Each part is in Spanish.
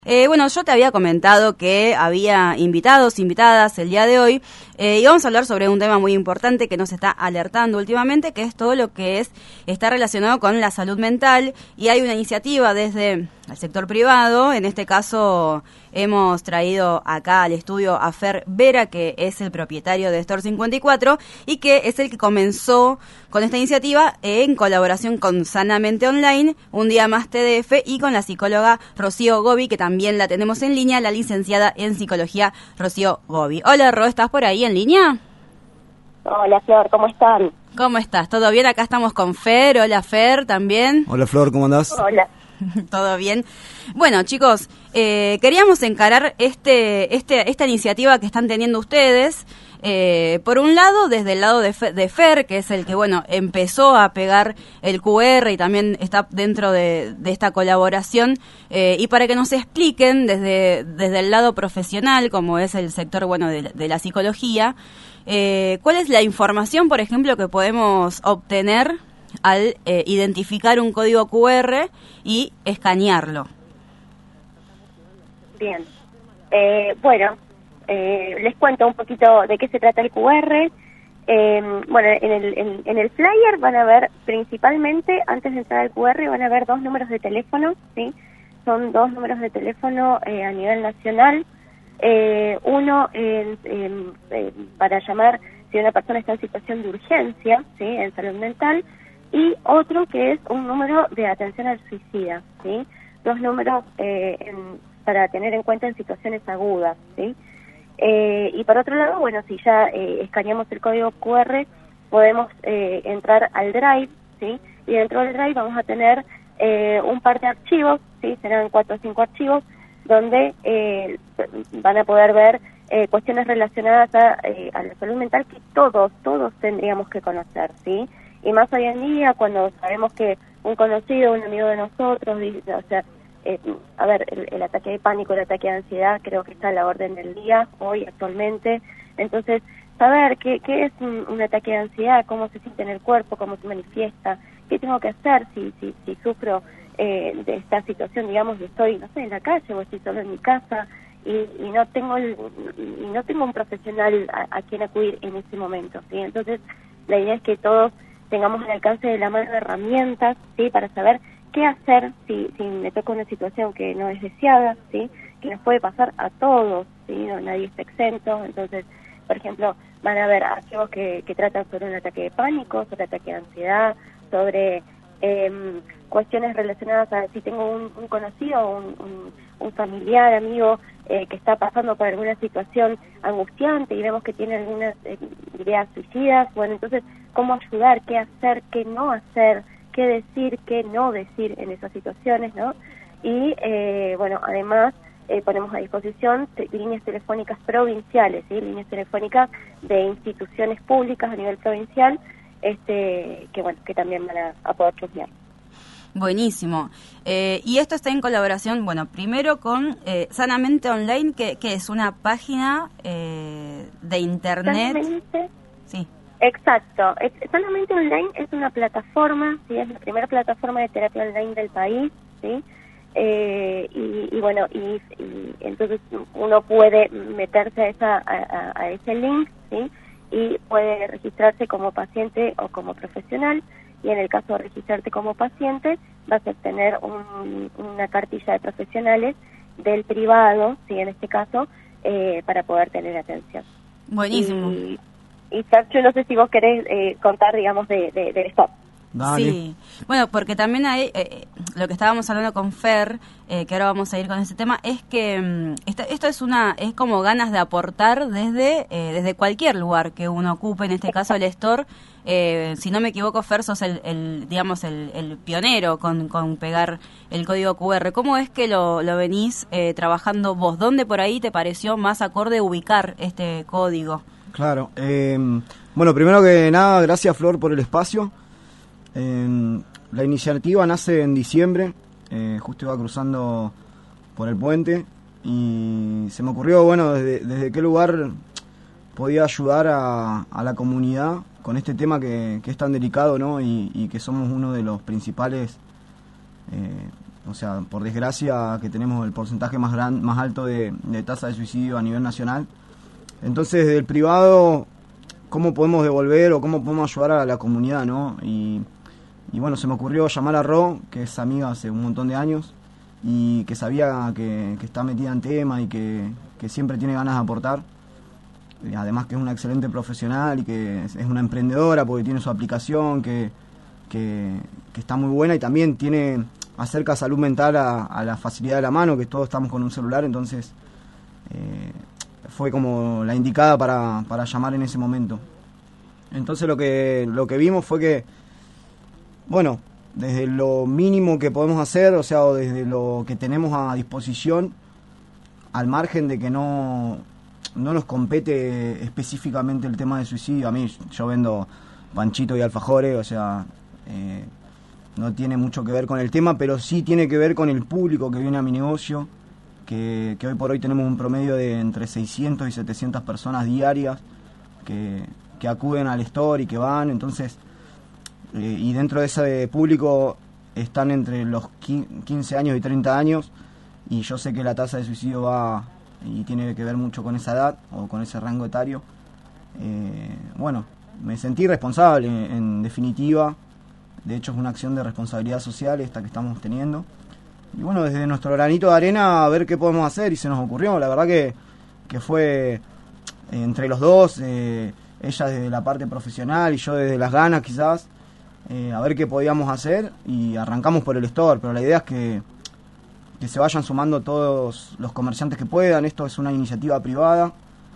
Bueno, yo te había comentado que había invitados, invitadas el día de hoy, y vamos a hablar sobre un tema muy importante que nos está alertando últimamente, que es todo lo que está relacionado con la salud mental, y hay una iniciativa desde el sector privado. En este caso hemos traído acá al estudio a Fer Vera, que es el propietario de Store 54 y que es el que comenzó con esta iniciativa en colaboración con Sanamente Online, Un Día Más TDF, y con la psicóloga Rocío Gobi, que también la tenemos en línea, la licenciada en psicología Rocío Gobi. Hola Ro, ¿estás por ahí en línea? Hola Flor, ¿cómo están? ¿Cómo estás? ¿Todo bien? Acá estamos con Fer. Hola Fer, también. Hola Flor, ¿cómo andás? Hola. Todo bien. Bueno, chicos, queríamos encarar esta iniciativa que están teniendo ustedes. Por un lado, desde el lado de Fer, que es el que, bueno, empezó a pegar el QR y también está dentro de esta colaboración, y para que nos expliquen desde el lado profesional, como es el sector, bueno, de la psicología, ¿cuál es la información, por ejemplo, que podemos obtener al identificar un código QR y escanearlo? Bien. Bueno, les cuento un poquito de qué se trata el QR. Bueno, en el flyer van a ver principalmente, antes de entrar al QR, van a ver 2 números de teléfono, ¿sí? Son 2 números de teléfono a nivel nacional. Uno para llamar si una persona está en situación de urgencia, ¿sí? En salud mental, y otro que es un número de atención al suicida, ¿sí? 2 números para tener en cuenta en situaciones agudas, ¿sí? Y por otro lado, bueno, si ya escaneamos el código QR, podemos entrar al Drive, ¿sí? Y dentro del Drive vamos a tener un par de archivos, ¿sí? Serán 4 o 5 archivos, donde van a poder ver cuestiones relacionadas a la salud mental que todos tendríamos que conocer, ¿sí? Y más hoy en día, cuando sabemos que un conocido, un amigo de nosotros, o sea, a ver, el ataque de pánico, el ataque de ansiedad, creo que está a la orden del día, hoy, actualmente. Entonces, saber qué es un ataque de ansiedad, cómo se siente en el cuerpo, cómo se manifiesta, qué tengo que hacer si sufro de esta situación, digamos, que estoy, no sé, en la calle o estoy solo en mi casa y no tengo un profesional a quien acudir en ese momento, ¿sí? Entonces, la idea es que todos tengamos al alcance de la mano herramientas, ¿sí? Para saber qué hacer si me toca una situación que no es deseada, ¿sí? Que nos puede pasar a todos, ¿sí? No, nadie está exento. Entonces, por ejemplo, van a haber archivos que tratan sobre un ataque de pánico, sobre ataque de ansiedad, sobre cuestiones relacionadas a si tengo un conocido, un familiar, amigo, que está pasando por alguna situación angustiante y vemos que tiene algunas ideas suicidas. Bueno, entonces, ¿cómo ayudar? ¿Qué hacer? ¿Qué no hacer? ¿Qué decir? ¿Qué no decir en esas situaciones? ¿No? Y, bueno, además, ponemos a disposición líneas telefónicas provinciales, ¿sí? Líneas telefónicas de instituciones públicas a nivel provincial, que bueno, que también van a poder chusmear. Buenísimo. Y esto está en colaboración, bueno, primero con Sanamente Online, que es una página de internet. Sanamente, sí. Exacto. Sanamente Online es una plataforma, ¿sí? Es la primera plataforma de terapia online del país, ¿sí? Y bueno, y entonces uno puede meterse a ese link, ¿sí? Y puede registrarse como paciente o como profesional, y en el caso de registrarte como paciente vas a obtener una cartilla de profesionales del privado, ¿sí? En este caso, para poder tener atención. Buenísimo. Y Sergio, no sé si vos querés contar, digamos, del stop. Dale. Sí, bueno, porque también hay, lo que estábamos hablando con Fer, que ahora vamos a ir con ese tema, es que esto es como ganas de aportar desde cualquier lugar que uno ocupe, en este caso el Store. Si no me equivoco, Fer, sos el pionero con pegar el código QR. ¿Cómo es que lo venís trabajando vos? ¿Dónde por ahí te pareció más acorde ubicar este código? Claro. Bueno, primero que nada, gracias Flor por el espacio. La iniciativa nace en diciembre, justo iba cruzando por el puente y se me ocurrió, bueno, desde qué lugar podía ayudar a la comunidad con este tema que es tan delicado, ¿no? Y que somos uno de los principales o sea, por desgracia que tenemos el porcentaje más alto de tasa de suicidio a nivel nacional. Entonces, desde el privado, ¿cómo podemos devolver o cómo podemos ayudar a la comunidad, no? Y bueno, se me ocurrió llamar a Ro, que es amiga hace un montón de años, y que sabía que está metida en tema y que siempre tiene ganas de aportar. Y además que es una excelente profesional y que es una emprendedora porque tiene su aplicación que está muy buena, y también acerca salud mental a la facilidad de la mano, que todos estamos con un celular. Entonces fue como la indicada para llamar en ese momento. Entonces lo que vimos fue que, bueno, desde lo mínimo que podemos hacer, o sea, o desde lo que tenemos a disposición, al margen de que no nos compete específicamente el tema de suicidio. A mí, yo vendo panchito y alfajores, o sea, no tiene mucho que ver con el tema, pero sí tiene que ver con el público que viene a mi negocio, que hoy por hoy tenemos un promedio de entre 600 y 700 personas diarias que acuden al store y que van. Entonces, y dentro de ese público están entre los 15 años y 30 años, y yo sé que la tasa de suicidio va y tiene que ver mucho con esa edad o con ese rango etario. Bueno, me sentí responsable, en definitiva. De hecho, es una acción de responsabilidad social esta que estamos teniendo. Y bueno, desde nuestro granito de arena, a ver qué podemos hacer, y se nos ocurrió. La verdad que fue entre los dos, ella desde la parte profesional y yo desde las ganas quizás, a ver qué podíamos hacer, y arrancamos por el store. Pero la idea es que se vayan sumando todos los comerciantes que puedan. Esto es una iniciativa privada,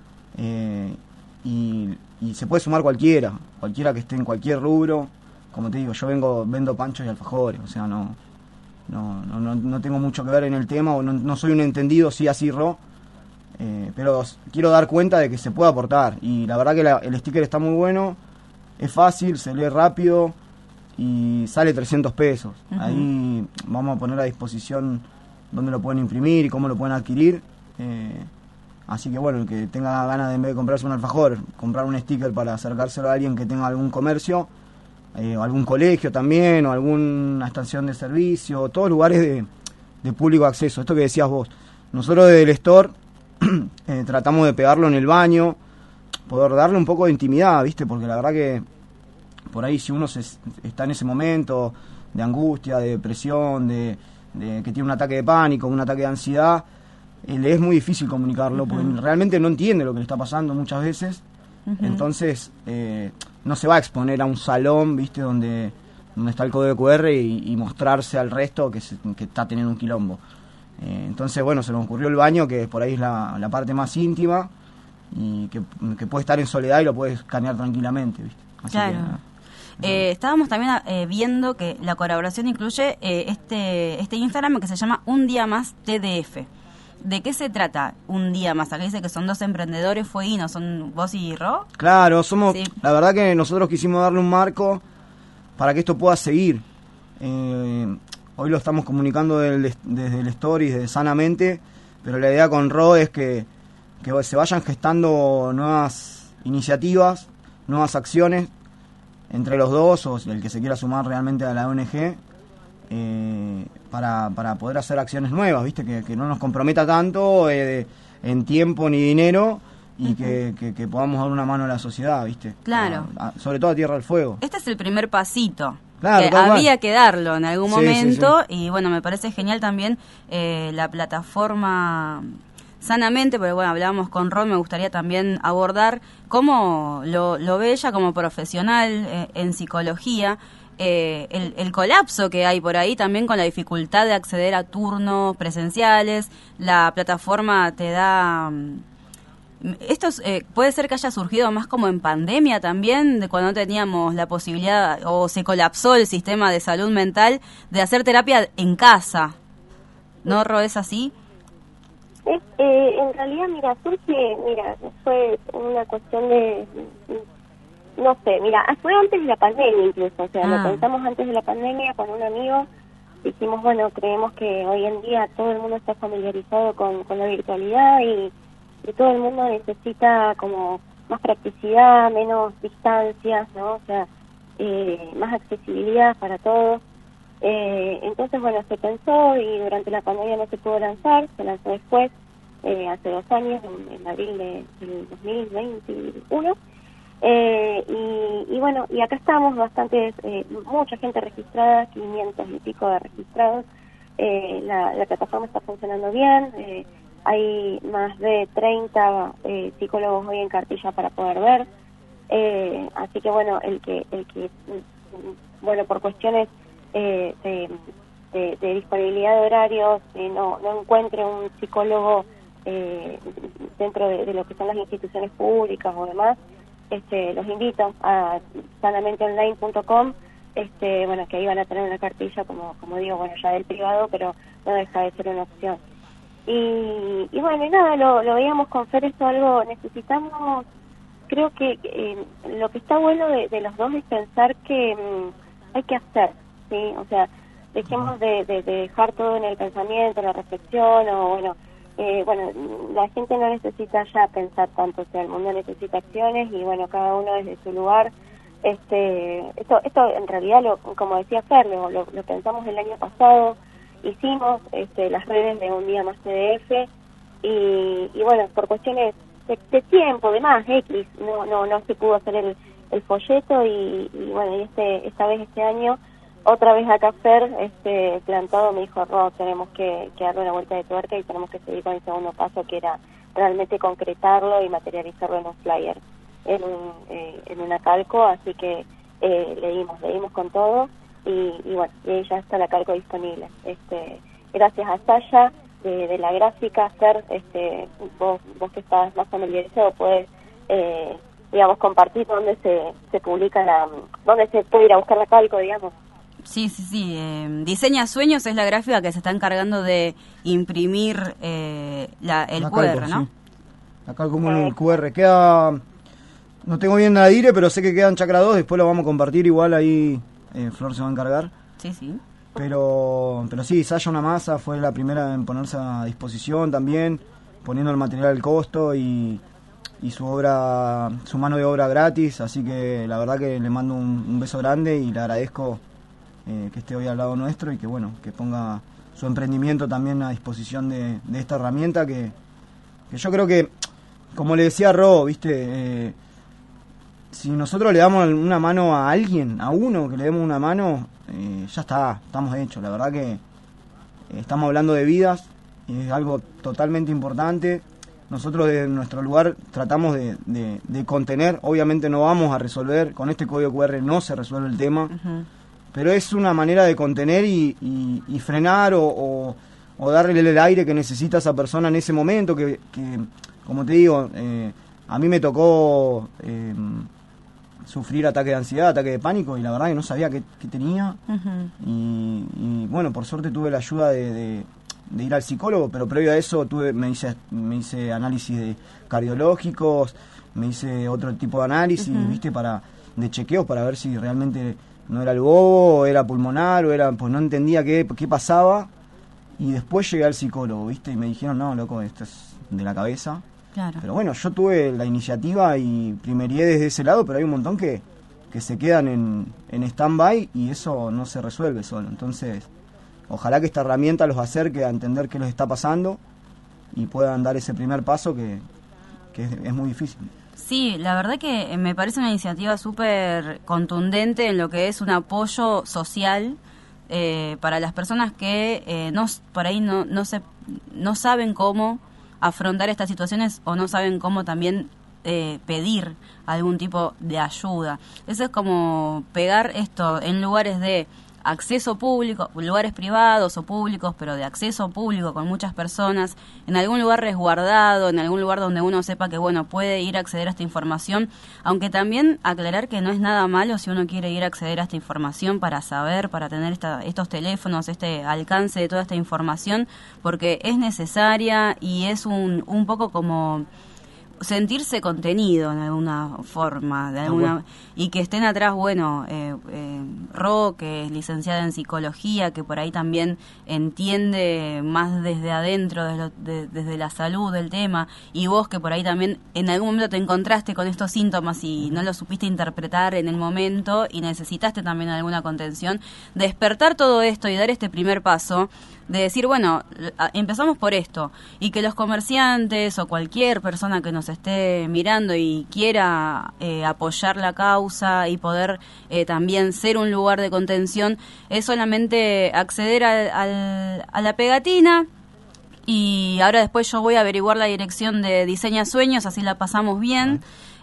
y se puede sumar cualquiera que esté en cualquier rubro. Como te digo, yo vendo panchos y alfajores, o sea, no tengo mucho que ver en el tema, o no soy un entendido, sí, así Ro, pero quiero dar cuenta de que se puede aportar. Y la verdad que el sticker está muy bueno, es fácil, se lee rápido y sale 300 pesos. Uh-huh. Ahí vamos a poner a disposición dónde lo pueden imprimir y cómo lo pueden adquirir. Así que bueno, el que tenga ganas de, en vez de comprarse un alfajor, comprar un sticker para acercárselo a alguien que tenga algún comercio, o algún colegio también, o alguna estación de servicio, todos lugares de público acceso. Esto que decías vos, nosotros desde el store tratamos de pegarlo en el baño, poder darle un poco de intimidad, ¿viste? Porque la verdad que por ahí, si uno está en ese momento de angustia, de depresión, de que tiene un ataque de pánico, un ataque de ansiedad, le es muy difícil comunicarlo, porque realmente no entiende lo que le está pasando muchas veces. Entonces no se va a exponer a un salón, ¿viste? donde está el código QR y mostrarse al resto que está teniendo un quilombo. Entonces, bueno, se nos ocurrió el baño, que por ahí es la parte más íntima, y que puede estar en soledad y lo puede escanear tranquilamente, ¿viste? Así claro. Estábamos también viendo que la colaboración incluye este Instagram que se llama Un Día Más TDF. ¿De qué se trata Un Día Más? Acá dice que son dos emprendedores fueguinos, ¿son vos y Ro? Claro, somos. Sí. La verdad que nosotros quisimos darle un marco para que esto pueda seguir. Hoy lo estamos comunicando desde el Stories, desde Sanamente, pero la idea con Ro es que se vayan gestando nuevas iniciativas, nuevas acciones entre los dos, o el que se quiera sumar realmente a la ONG, para poder hacer acciones nuevas, ¿viste? Que no nos comprometa tanto en tiempo ni dinero, y que podamos dar una mano a la sociedad, ¿viste? Claro. Sobre todo a Tierra del Fuego. Este es el primer pasito. Claro, que había que darlo en algún momento, sí. Y bueno, me parece genial también la plataforma Sanamente, porque bueno, hablábamos con Ron, me gustaría también abordar cómo lo ve ella como profesional en psicología, el colapso que hay por ahí también con la dificultad de acceder a turnos presenciales. La plataforma te da... Esto puede ser que haya surgido más como en pandemia también, de cuando no teníamos la posibilidad, o se colapsó el sistema de salud mental, de hacer terapia en casa. ¿No, Ro, es así? En realidad, fue una cuestión de... No sé, fue antes de la pandemia incluso, o sea, lo pensamos antes de la pandemia con un amigo. Dijimos, bueno, creemos que hoy en día todo el mundo está familiarizado con la virtualidad, y todo el mundo necesita como más practicidad, menos distancias, ¿no? O sea, más accesibilidad para todos. Entonces, bueno, se pensó y durante la pandemia no se pudo lanzar, se lanzó después, hace 2 años, en abril del 2021. Y bueno, y acá estamos mucha gente registrada, 500 y pico de registrados. La plataforma está funcionando bien, hay más de 30 psicólogos hoy en cartilla para poder ver, así que bueno, el que bueno, por cuestiones de disponibilidad de horarios, no encuentre un psicólogo dentro de lo que son las instituciones públicas o demás, los invito a sanamenteonline.com, bueno, que ahí van a tener una cartilla, como digo, bueno, ya del privado, pero no deja de ser una opción. Y bueno, y nada, lo veíamos con Fer, esto algo, necesitamos, creo que lo que está bueno de los dos es pensar que hay que hacer, ¿sí? O sea, dejemos de dejar todo en el pensamiento, en la reflexión, o bueno, la gente no necesita ya pensar tanto, o sea, el mundo necesita acciones y bueno, cada uno desde su lugar. Esto en realidad, como decía Fer, lo pensamos el año pasado, hicimos las redes de Un Día Más CDF y bueno, por cuestiones de tiempo, de más, X, no se pudo hacer el folleto y bueno, y esta vez este año, otra vez acá Fer, plantado, me dijo, tenemos que darle una vuelta de tuerca y tenemos que seguir con el segundo paso, que era realmente concretarlo y materializarlo en un flyer, en una calco, así que le dimos con todo y bueno, y ya está la calco disponible. Gracias a Saya de la gráfica, Fer, vos que estás más familiarizado, puedes digamos, compartir dónde se publica dónde se puede ir a buscar la calco, digamos. Sí. Diseña Sueños es la gráfica que se está encargando de imprimir el QR, calco, ¿no? Sí. Acá como el QR queda, no tengo bien la dire, pero sé que queda en Chacra 2, después lo vamos a compartir, igual ahí Flor se va a encargar. Sí. Pero sí, Saya Una Masa fue la primera en ponerse a disposición también, poniendo el material al costo y su mano de obra gratis, así que la verdad que le mando un beso grande y le agradezco que esté hoy al lado nuestro y que bueno, que ponga su emprendimiento también a disposición de esta herramienta que yo creo que, como le decía Ro, viste, si nosotros le damos una mano a alguien, a uno que le demos una mano, ya estamos hechos. La verdad que estamos hablando de vidas y es algo totalmente importante. Nosotros de nuestro lugar tratamos de contener, obviamente no vamos a resolver, con este código QR no se resuelve el tema, pero es una manera de contener y frenar o darle el aire que necesita esa persona en ese momento, que como te digo, a mí me tocó sufrir ataque de ansiedad, ataque de pánico, y la verdad que no sabía qué tenía, y bueno, por suerte tuve la ayuda de ir al psicólogo, pero previo a eso me hice análisis cardiológicos, me hice otro tipo de análisis, viste, de chequeos para ver si realmente no era el bobo, o era pulmonar, pues no entendía qué pasaba, y después llegué al psicólogo, viste, y me dijeron, no, loco, esto es de la cabeza. Claro. Pero bueno, yo tuve la iniciativa y primerié desde ese lado, pero hay un montón que se quedan en stand-by y eso no se resuelve solo. Entonces, ojalá que esta herramienta los acerque a entender qué les está pasando y puedan dar ese primer paso que es muy difícil. Sí, la verdad que me parece una iniciativa súper contundente en lo que es un apoyo social para las personas que por ahí no saben cómo afrontar estas situaciones o no saben cómo también pedir algún tipo de ayuda. Eso es como pegar esto en lugares de acceso público, lugares privados o públicos, pero de acceso público con muchas personas, en algún lugar resguardado, en algún lugar donde uno sepa que, bueno, puede ir a acceder a esta información, aunque también aclarar que no es nada malo si uno quiere ir a acceder a esta información para saber, para tener estos teléfonos, este alcance de toda esta información, porque es necesaria y es un poco como sentirse contenido en alguna forma, y que estén atrás, bueno, Ro, que es licenciada en psicología, que por ahí también entiende más desde adentro, desde la salud del tema, y vos que por ahí también en algún momento te encontraste con estos síntomas y no lo supiste interpretar en el momento y necesitaste también alguna contención, despertar todo esto y dar este primer paso de decir, bueno, empezamos por esto, y que los comerciantes o cualquier persona que nos esté mirando y quiera apoyar la causa y poder también ser un lugar de contención, es solamente acceder a la pegatina. Y ahora después yo voy a averiguar la dirección de Diseña Sueños, así la pasamos bien.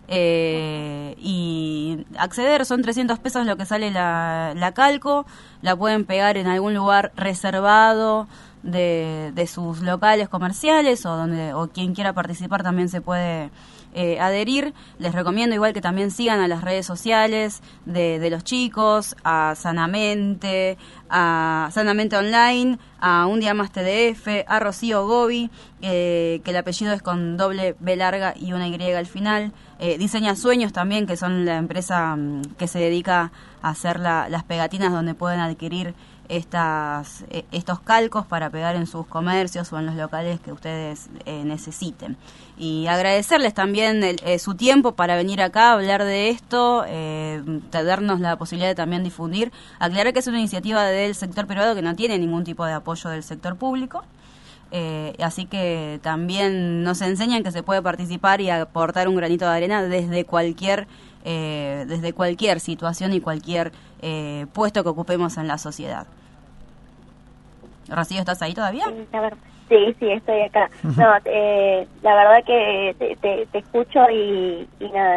Y acceder, son 300 pesos lo que sale la calco, la pueden pegar en algún lugar reservado de sus locales comerciales o quien quiera participar también se puede adherir. Les recomiendo igual que también sigan a las redes sociales de los chicos, a Sanamente Online, a Un Día Más TDF, a Rocío Gobi, que el apellido es con doble B larga y una Y al final. Diseña Sueños también, que son la empresa que se dedica a hacer las pegatinas donde pueden adquirir estos calcos para pegar en sus comercios o en los locales que ustedes necesiten. Y agradecerles también su tiempo para venir acá a hablar de esto, darnos la posibilidad de también difundir. Aclarar que es una iniciativa del sector privado que no tiene ningún tipo de apoyo del sector público. Así que también nos enseñan que se puede participar y aportar un granito de arena desde cualquier situación y cualquier puesto que ocupemos en la sociedad. Rocío, ¿estás ahí todavía? Sí, estoy acá. No, la verdad que te escucho y nada,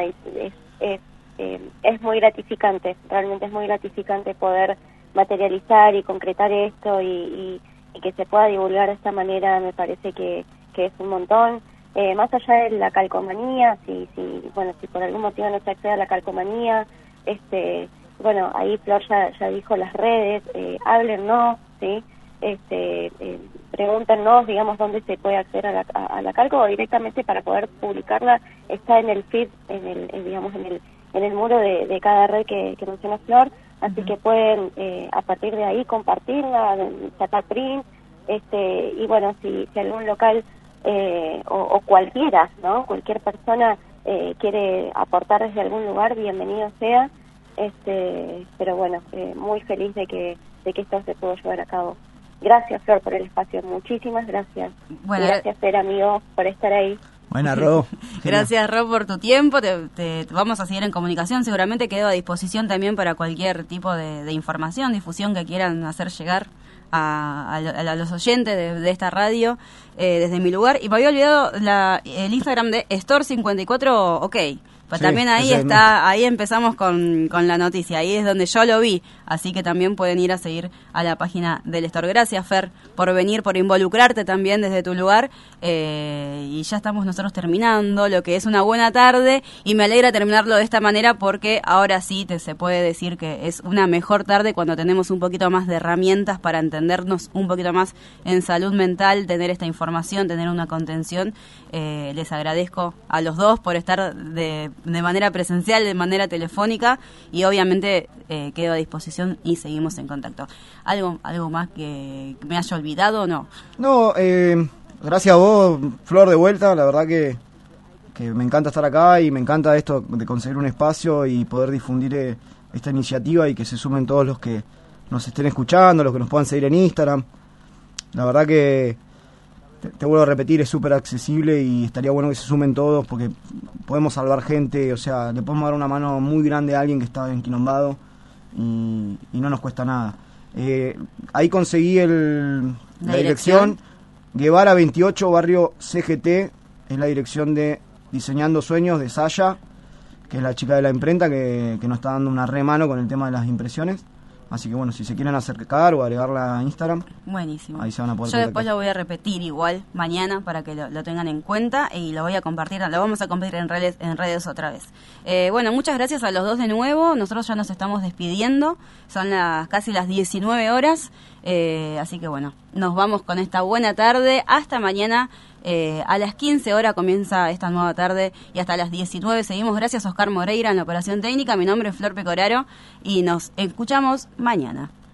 es muy gratificante, realmente es muy gratificante poder materializar y concretar esto y que se pueda divulgar de esta manera. Me parece que es un montón. Más allá de la calcomanía, si por algún motivo no se accede a la calcomanía, bueno, ahí Flor ya dijo las redes, háblennos, ¿sí? Pregúntenos, digamos, dónde se puede acceder a la calco, o directamente para poder publicarla está en el feed, en el muro de cada red que menciona Flor. Así que pueden a partir de ahí compartirla, sacar print, y bueno, si algún local o cualquiera, ¿no? Cualquier persona quiere aportar desde algún lugar, bienvenido sea. Pero bueno, muy feliz de que esto se pudo llevar a cabo. Gracias, Flor, por el espacio, muchísimas gracias. Bueno, gracias, Fer, amigo, por estar ahí. Buena, Ro. Gracias, Ro, por tu tiempo. Te vamos a seguir en comunicación. Seguramente quedo a disposición también para cualquier tipo de información, difusión que quieran hacer llegar a los oyentes de esta radio desde mi lugar. Y me había olvidado el Instagram de Store54 OK. Pues sí, también ahí está, ahí empezamos con la noticia, ahí es donde yo lo vi, así que también pueden ir a seguir a la página del Store. Gracias, Fer, por venir, por involucrarte también desde tu lugar, y ya estamos nosotros terminando lo que es una buena tarde, y me alegra terminarlo de esta manera porque ahora sí se puede decir que es una mejor tarde cuando tenemos un poquito más de herramientas para entendernos un poquito más en salud mental, tener esta información, tener una contención. Les agradezco a los dos por estar de manera presencial, de manera telefónica, y obviamente quedo a disposición y seguimos en contacto. ¿Algo más que me haya olvidado o no? No, gracias a vos, Flor, de vuelta. La verdad que me encanta estar acá y me encanta esto de conseguir un espacio y poder difundir esta iniciativa y que se sumen todos los que nos estén escuchando, los que nos puedan seguir en Instagram. La verdad que te vuelvo a repetir, es súper accesible y estaría bueno que se sumen todos porque podemos salvar gente, o sea, le podemos dar una mano muy grande a alguien que está enquilombado y no nos cuesta nada. Ahí conseguí la dirección Guevara 28, barrio CGT, es la dirección de Diseñando Sueños de Saya, que es la chica de la imprenta que nos está dando una mano con el tema de las impresiones. Así que bueno, si se quieren acercar o agregarla a Instagram, buenísimo. Ahí se van a poder Yo después lo voy a repetir igual mañana para que lo tengan en cuenta y lo voy a compartir, lo vamos a compartir en redes otra vez. Bueno, muchas gracias a los dos de nuevo. Nosotros ya nos estamos despidiendo, son casi las 19 horas. Así que bueno, nos vamos con esta buena tarde. Hasta mañana. A las 15 horas comienza esta nueva tarde y hasta las 19 seguimos. Gracias Oscar Moreira en la operación técnica. Mi nombre es Flor Pecoraro y nos escuchamos mañana.